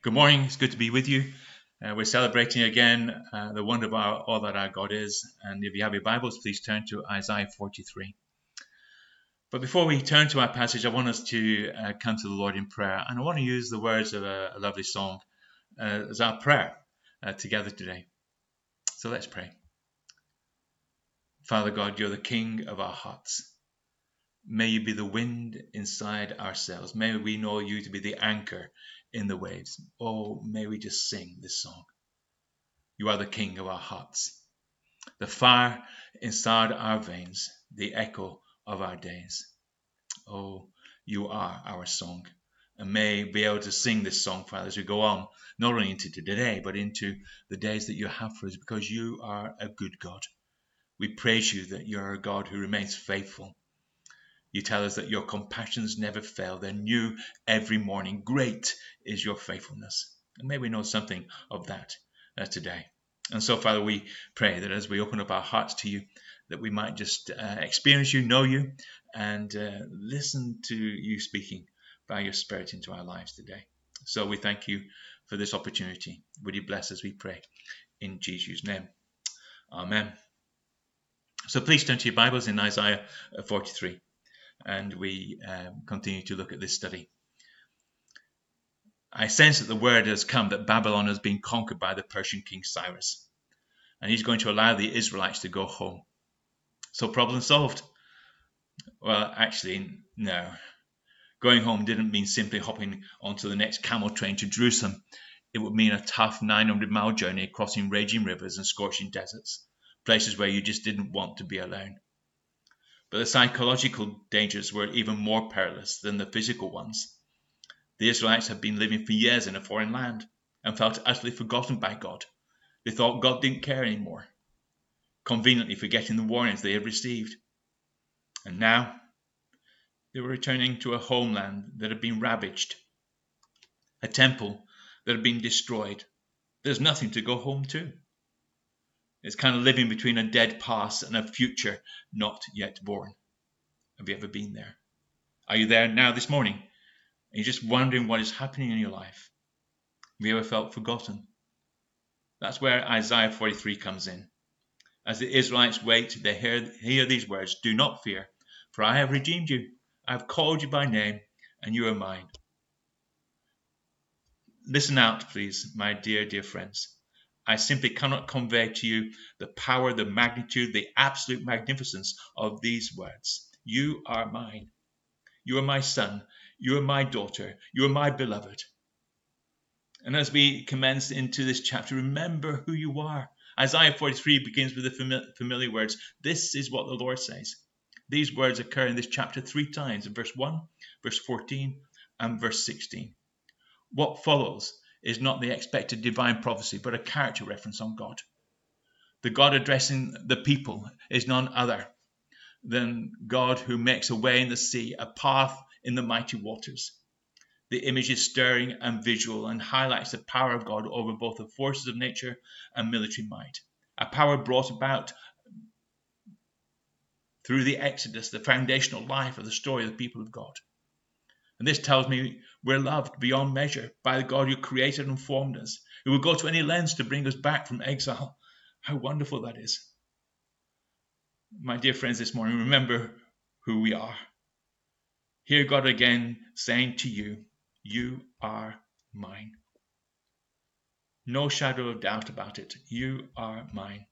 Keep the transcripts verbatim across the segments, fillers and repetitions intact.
Good morning. It's good to be with you. Uh, we're celebrating again uh, the wonder of our, all that our God is. And if you have your Bibles, please turn to Isaiah forty-three. But before we turn to our passage, I want us to uh, come to the Lord in prayer. And I want to use the words of a, a lovely song uh, as our prayer uh, together today. So let's pray. Father God, you're the King of our hearts. May you be the wind inside our sails. May we know you to be the anchor in the waves. Oh, may we just sing this song. You are the King of our hearts, the fire inside our veins, the echo of our days. Oh, you are our song. And may we be able to sing this song, Father, as we go on, not only into today, but into the days that you have for us, because you are a good God. We praise you that you're a God who remains faithful. You tell us that your compassions never fail. They're new every morning. Great is your faithfulness. And may we know something of that uh, today. And so, Father, we pray that as we open up our hearts to you, that we might just uh, experience you, know you, and uh, listen to you speaking by your Spirit into our lives today. So we thank you for this opportunity. Would you bless us, we pray, in Jesus' name. Amen. So please turn to your Bibles in Isaiah forty-three. And we um, continue to look at this study. I sense that the word has come that Babylon has been conquered by the Persian king Cyrus, and he's going to allow the Israelites to go home. So problem solved? Well, actually, no. Going home didn't mean simply hopping onto the next camel train to Jerusalem. It would mean a tough nine hundred mile journey crossing raging rivers and scorching deserts, places where you just didn't want to be alone. But the psychological dangers were even more perilous than the physical ones. The Israelites had been living for years in a foreign land and felt utterly forgotten by God. They thought God didn't care anymore, conveniently forgetting the warnings they had received. And now they were returning to a homeland that had been ravaged, a temple that had been destroyed. There's nothing to go home to. It's kind of living between a dead past and a future not yet born. Have you ever been there? Are you there now this morning? Are you just wondering what is happening in your life? Have you ever felt forgotten? That's where Isaiah forty-three comes in. As the Israelites wait, they hear, hear these words, "Do not fear, for I have redeemed you. I have called you by name, and you are mine." Listen out, please, my dear, dear friends. I simply cannot convey to you the power, the magnitude, the absolute magnificence of these words. You are mine. You are my son. You are my daughter. You are my beloved. And as we commence into this chapter, remember who you are. Isaiah forty-three begins with the familiar words. This is what the Lord says. These words occur in this chapter three times, in verse one, verse fourteen, and verse sixteen. What follows is not the expected divine prophecy, but a character reference on God. The God addressing the people is none other than God who makes a way in the sea, a path in the mighty waters. The image is stirring and visual and highlights the power of God over both the forces of nature and military might. A power brought about through the Exodus, the foundational life of the story of the people of God. And this tells me we're loved beyond measure by the God who created and formed us, who will go to any lengths to bring us back from exile. How wonderful that is. My dear friends, this morning, remember who we are. Hear God again saying to you, you are mine. No shadow of doubt about it. You are mine.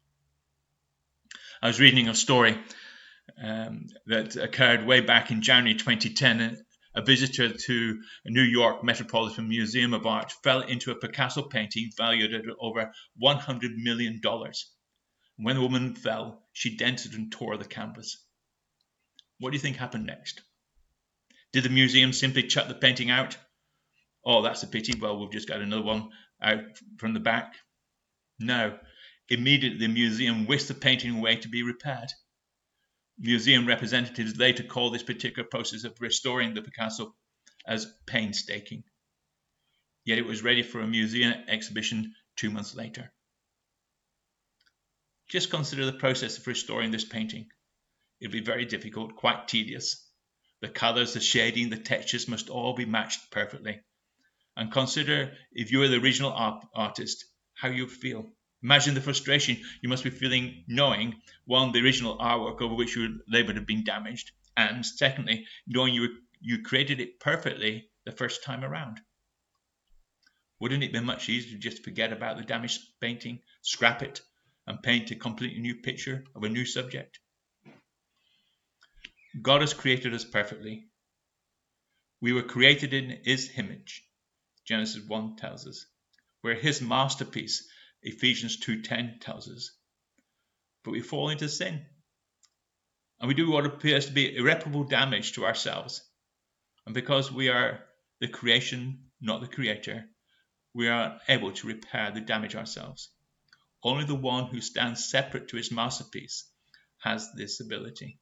I was reading a story um, that occurred way back in January twenty ten. A visitor to a New York Metropolitan Museum of Art fell into a Picasso painting valued at over one hundred million dollars. When the woman fell, she dented and tore the canvas. What do you think happened next? Did the museum simply chuck the painting out? Oh, that's a pity. Well, we've just got another one out from the back. No. Immediately, the museum whisked the painting away to be repaired. Museum representatives later called this particular process of restoring the Picasso as painstaking. Yet it was ready for a museum exhibition two months later. Just consider the process of restoring this painting. It'll be very difficult, quite tedious. The colours, the shading, the textures must all be matched perfectly. And consider, if you were the original art- artist, how you feel. Imagine the frustration you must be feeling knowing, one, the original artwork over which you labored had been damaged, and secondly, knowing you, you created it perfectly the first time around. Wouldn't it be much easier to just forget about the damaged painting, scrap it, and paint a completely new picture of a new subject? God has created us perfectly. We were created in His image, Genesis one tells us. We're His masterpiece, Ephesians two ten tells us. But we fall into sin, and we do what appears to be irreparable damage to ourselves. And because we are the creation, not the creator, we are able to repair the damage ourselves. Only the one who stands separate to his masterpiece has this ability.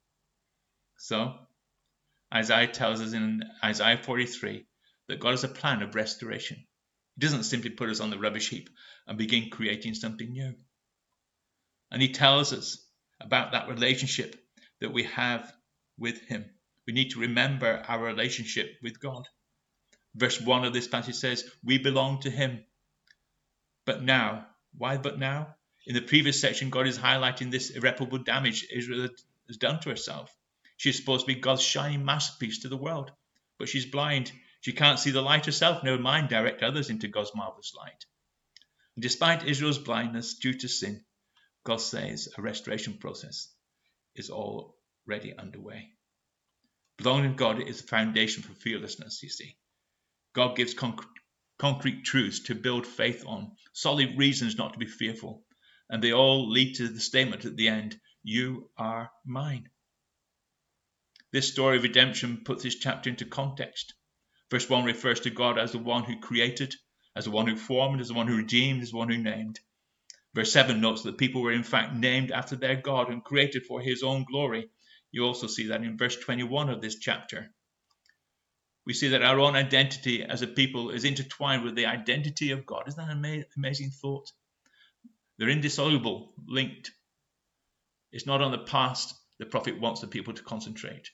So, Isaiah tells us in Isaiah forty-three that God has a plan of restoration. He doesn't simply put us on the rubbish heap and begin creating something new. And he tells us about that relationship that we have with him. We need to remember our relationship with God. Verse one of this passage says, we belong to him. But now, why but now? In the previous section, God is highlighting this irreparable damage Israel has done to herself. She's supposed to be God's shining masterpiece to the world, but she's blind. She can't see the light herself, never mind direct others into God's marvelous light. And despite Israel's blindness due to sin, God says a restoration process is already underway. Belonging to God is the foundation for fearlessness, you see. God gives concrete, concrete truths to build faith on, solid reasons not to be fearful, and they all lead to the statement at the end, you are mine. This story of redemption puts this chapter into context. Verse one refers to God as the one who created, as the one who formed, as the one who redeemed, as the one who named. Verse seven notes that people were in fact named after their God and created for his own glory. You also see that in verse twenty-one of this chapter. We see that our own identity as a people is intertwined with the identity of God. Isn't that an amazing thought? They're indissoluble, linked. It's not on the past the prophet wants the people to concentrate.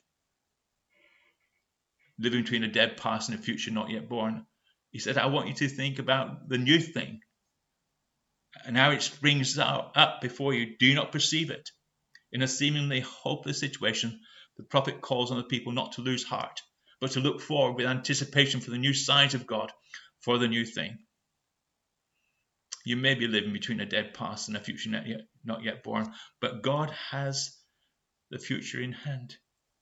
Living between a dead past and a future not yet born. He said, I want you to think about the new thing and how it springs up before you. Do you not perceive it? In a seemingly hopeless situation, the prophet calls on the people not to lose heart, but to look forward with anticipation for the new signs of God, for the new thing. You may be living between a dead past and a future not yet, not yet born, but God has the future in hand.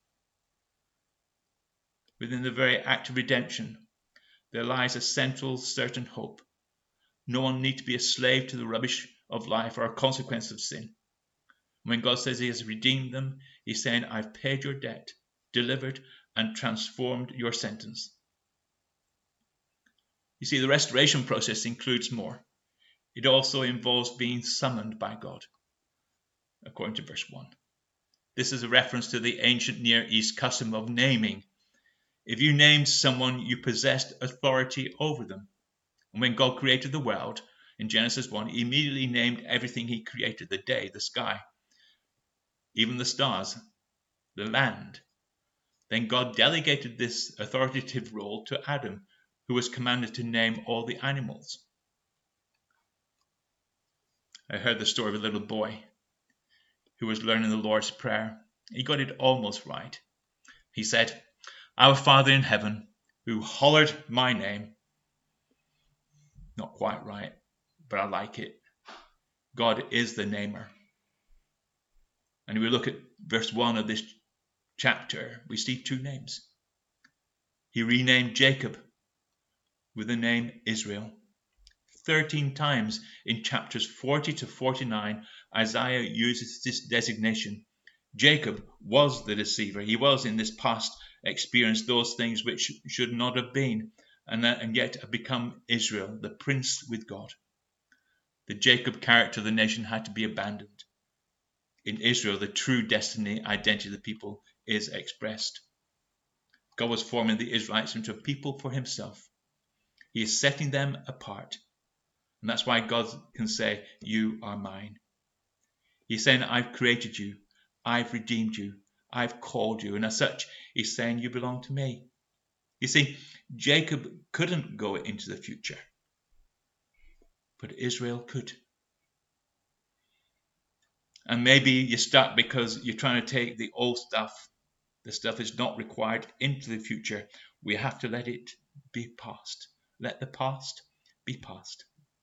Within the very act of redemption, there lies a central, certain hope. No one need to be a slave to the rubbish of life or a consequence of sin. When God says he has redeemed them, he's saying, I've paid your debt, delivered and transformed your sentence. You see, the restoration process includes more. It also involves being summoned by God, according to verse one. This is a reference to the ancient Near East custom of naming. If you named someone, you possessed authority over them. And when God created the world, in Genesis one, he immediately named everything he created, the day, the sky, even the stars, the land. Then God delegated this authoritative role to Adam, who was commanded to name all the animals. I heard the story of a little boy who was learning the Lord's Prayer. He got it almost right. He said, Our Father in heaven, who hallowed my name. Not quite right, but I like it. God is the namer. And if we look at verse one of this chapter, we see two names. He renamed Jacob with the name Israel. Thirteen times in chapters forty to forty-nine, Isaiah uses this designation. Jacob was the deceiver. He was in this past experienced those things which should not have been, and, that, and yet have become Israel, the prince with God. The Jacob character of the nation had to be abandoned. In Israel, the true destiny, identity of the people is expressed. God was forming the Israelites into a people for himself. He is setting them apart. And that's why God can say, you are mine. He's saying, I've created you. I've redeemed you. I've called you. And as such, he's saying, you belong to me. You see, Jacob couldn't go into the future, but Israel could. And maybe you're stuck because you're trying to take the old stuff, the stuff that's not required, into the future. We have to let it be past. Let the past be past.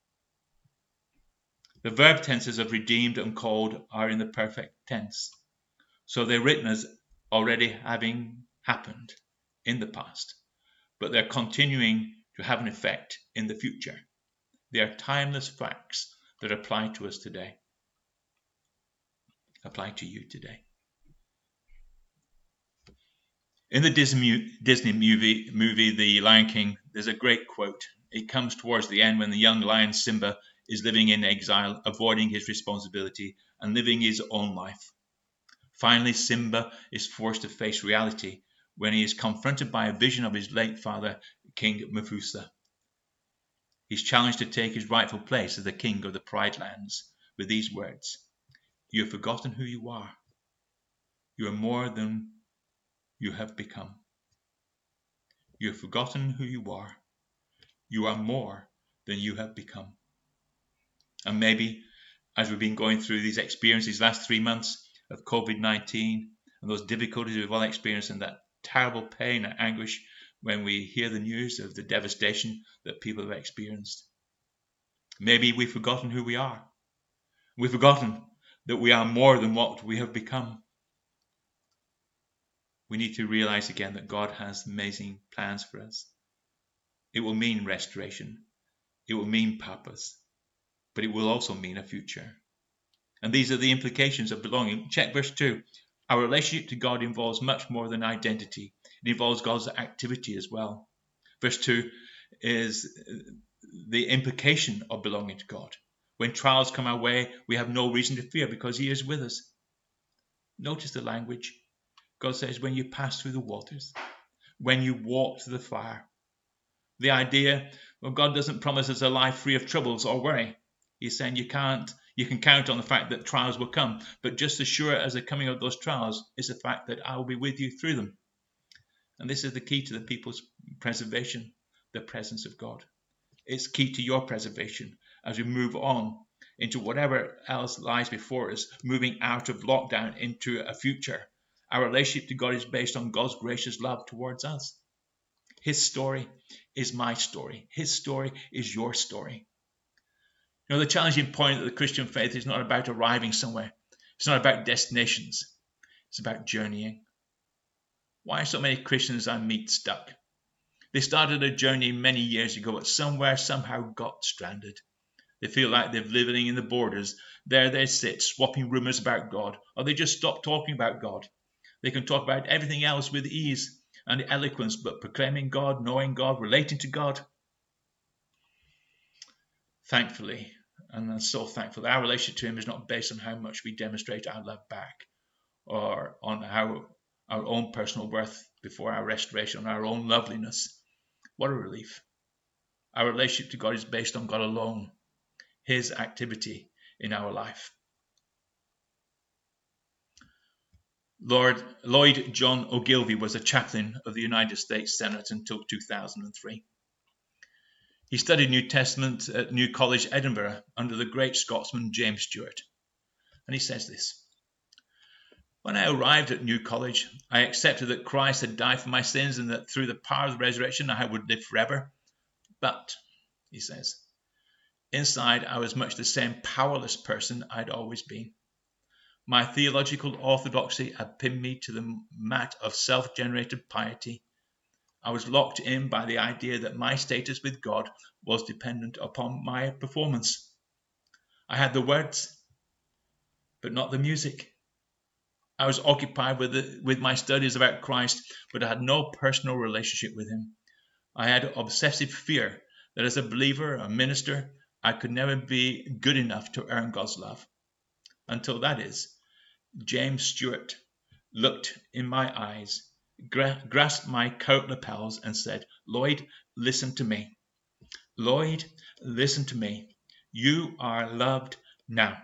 The verb tenses of redeemed and called are in the perfect tense. So they're written as already having happened in the past, but they're continuing to have an effect in the future. They are timeless facts that apply to us today. Apply to you today. In the Disney, Disney movie, movie The Lion King, there's a great quote. It comes towards the end when the young lion Simba is living in exile, avoiding his responsibility and living his own life. Finally, Simba is forced to face reality when he is confronted by a vision of his late father, King Mufasa. He's challenged to take his rightful place as the king of the Pride Lands with these words: "You have forgotten who you are. You are more than you have become. You have forgotten who you are. You are more than you have become." And maybe as we've been going through these experiences these last three months of COVID nineteen and those difficulties we've all experienced and that terrible pain and anguish when we hear the news of the devastation that people have experienced, maybe we've forgotten who we are. We've forgotten that we are more than what we have become. We need to realize again that God has amazing plans for us. It will mean restoration. It will mean purpose. But it will also mean a future. And these are the implications of belonging. Check verse two. Our relationship to God involves much more than identity. It involves God's activity as well. Verse two is the implication of belonging to God. When trials come our way, we have no reason to fear because He is with us. Notice the language. God says, when you pass through the waters, when you walk through the fire. The idea, well, God doesn't promise us a life free of troubles or worry. He's saying you can't, you can count on the fact that trials will come, but just as sure as the coming of those trials is the fact that I will be with you through them. And this is the key to the people's preservation, the presence of God. It's key to your preservation as we move on into whatever else lies before us, moving out of lockdown into a future. Our relationship to God is based on God's gracious love towards us. His story is my story. His story is your story. You know, the challenging point of the Christian faith is not about arriving somewhere. It's not about destinations. It's about journeying. Why are so many Christians I meet stuck? They started a journey many years ago, but somewhere, somehow got stranded. They feel like they're living in the borders. There they sit, swapping rumors about God, or they just stop talking about God. They can talk about everything else with ease and eloquence, but proclaiming God, knowing God, relating to God. Thankfully, and I'm so thankful, that our relationship to Him is not based on how much we demonstrate our love back or on how our own personal worth before our restoration, on our own loveliness. What a relief. Our relationship to God is based on God alone, His activity in our life. Lord Lloyd John Ogilvie was a chaplain of the United States Senate until two thousand three. He studied New Testament at New College, Edinburgh, under the great Scotsman James Stewart. And he says this: "When I arrived at New College, I accepted that Christ had died for my sins and that through the power of the resurrection I would live forever. But," he says, "inside I was much the same powerless person I'd always been. My theological orthodoxy had pinned me to the mat of self-generated piety. I was locked in by the idea that my status with God was dependent upon my performance. I had the words, but not the music. I was occupied with, the, with my studies about Christ, but I had no personal relationship with Him. I had obsessive fear that as a believer, a minister, I could never be good enough to earn God's love. Until that is, James Stewart looked in my eyes, gra- grasped my coat lapels and said, 'Lloyd, listen to me. Lloyd, listen to me. You are loved now.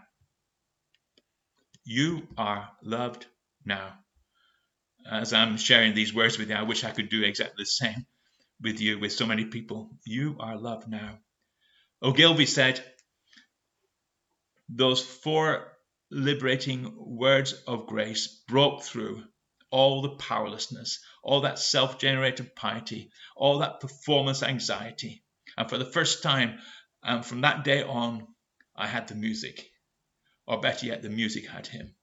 You are loved now.'" As I'm sharing these words with you, I wish I could do exactly the same. with you, with so many people. You are loved now. Ogilvy said, those four liberating words of grace broke through all the powerlessness, all that self-generated piety, all that performance anxiety. And for the first time, and from that day on, I had the music. Or better yet, the music had him.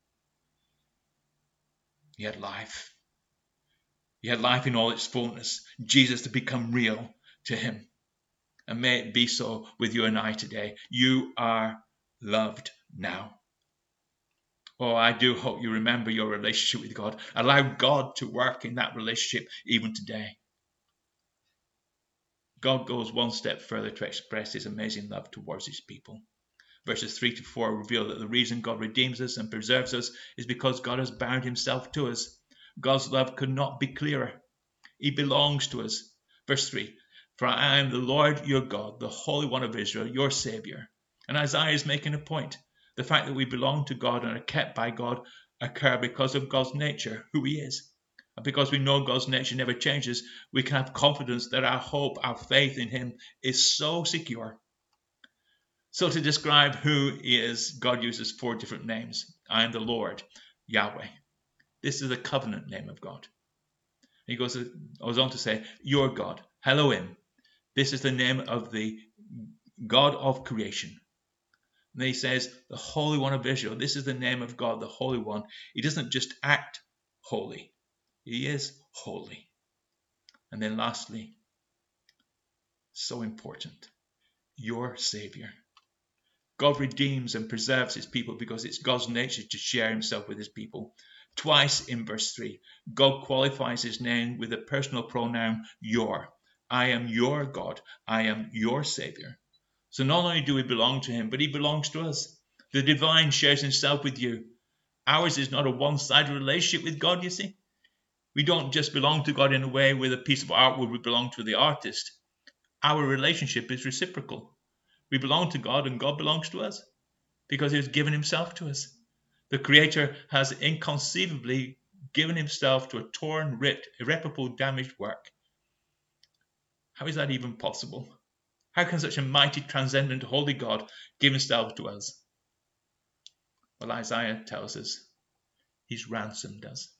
He had life. He had life in all its fullness. Jesus to become real to him. And may it be so with you and I today. You are loved now. Oh, I do hope you remember your relationship with God. Allow God to work in that relationship even today. God goes one step further to express his amazing love towards his people. Verses three to four reveal that the reason God redeems us and preserves us is because God has bound himself to us. God's love could not be clearer. He belongs to us. Verse three, for I am the Lord your God, the Holy One of Israel, your Saviour. And Isaiah is making a point. The fact that we belong to God and are kept by God occur because of God's nature, who he is. And because we know God's nature never changes, we can have confidence that our hope, our faith in him is so secure. So to describe who he is, God uses four different names. I am the Lord, Yahweh. This is the covenant name of God. He goes, goes on to say, your God, Elohim. This is the name of the God of creation. And then he says, the Holy One of Israel. This is the name of God, the Holy One. He doesn't just act holy. He is holy. And then lastly, so important, your Savior. God redeems and preserves his people because it's God's nature to share himself with his people. Twice in verse three, God qualifies his name with the personal pronoun your. I am your God. I am your Savior. So not only do we belong to him, but he belongs to us. The divine shares himself with you. Ours is not a one-sided relationship with God, you see. We don't just belong to God in a way with a piece of art where we belong to the artist. Our relationship is reciprocal. We belong to God and God belongs to us because he has given himself to us. The Creator has inconceivably given himself to a torn, ripped, irreparable, damaged work. How is that even possible? How can such a mighty, transcendent, holy God give himself to us? Well, Isaiah tells us he's ransomed us.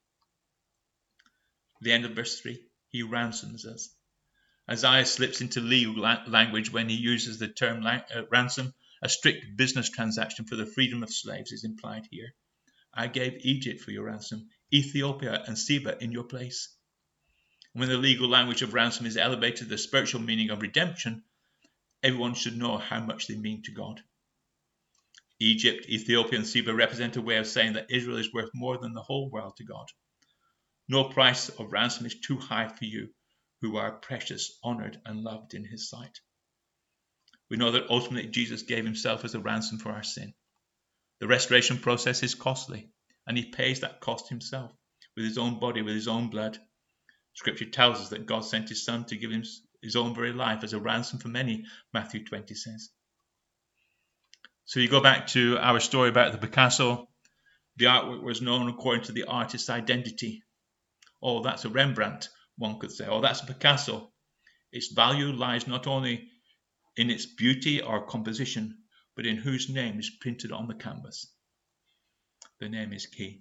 The end of verse three, he ransoms us. Isaiah slips into legal language when he uses the term ransom. A strict business transaction for the freedom of slaves is implied here. I gave Egypt for your ransom, Ethiopia and Seba in your place. When the legal language of ransom is elevated to the spiritual meaning of redemption, everyone should know how much they mean to God. Egypt, Ethiopia and Seba represent a way of saying that Israel is worth more than the whole world to God. No price of ransom is too high for you, who are precious, honoured and loved in his sight. We know that ultimately Jesus gave himself as a ransom for our sin. The restoration process is costly, and he pays that cost himself with his own body, with his own blood. Scripture tells us that God sent his Son to give him his own very life as a ransom for many, Matthew twenty says. So you go back to our story about the Picasso. The artwork was known according to the artist's identity. Oh, that's a Rembrandt, one could say. Oh, that's a Picasso. Its value lies not only in its beauty or composition, but in whose name is printed on the canvas. The name is key.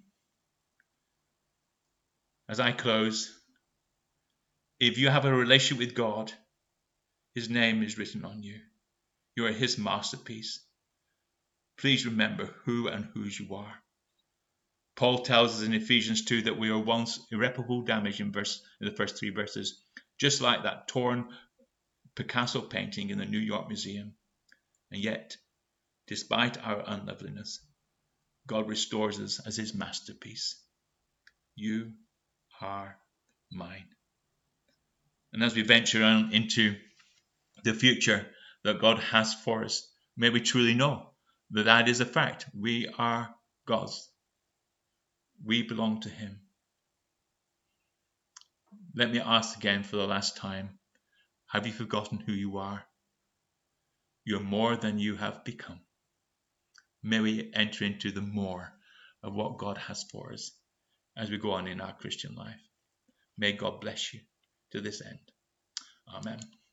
As I close, if you have a relationship with God, his name is written on you. You are his masterpiece. Please remember who and whose you are. Paul tells us in Ephesians two that we are once irreparable damage in, verse, in the first three verses, just like that torn Picasso painting in the New York Museum. And yet, despite our unloveliness, God restores us as his masterpiece. You are mine. And as we venture on into the future that God has for us, may we truly know that that is a fact. We are God's. We belong to him. Let me ask again for the last time, have you forgotten who you are? You're more than you have become. May we enter into the more of what God has for us as we go on in our Christian life. May God bless you to this end. Amen.